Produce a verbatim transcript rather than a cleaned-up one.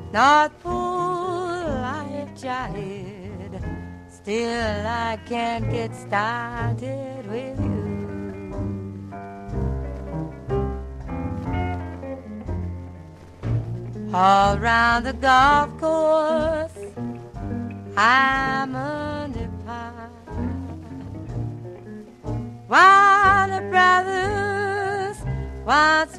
North Pole life jotted, still I can't get started with you. All round the golf course I'm under par. Warner Brothers wants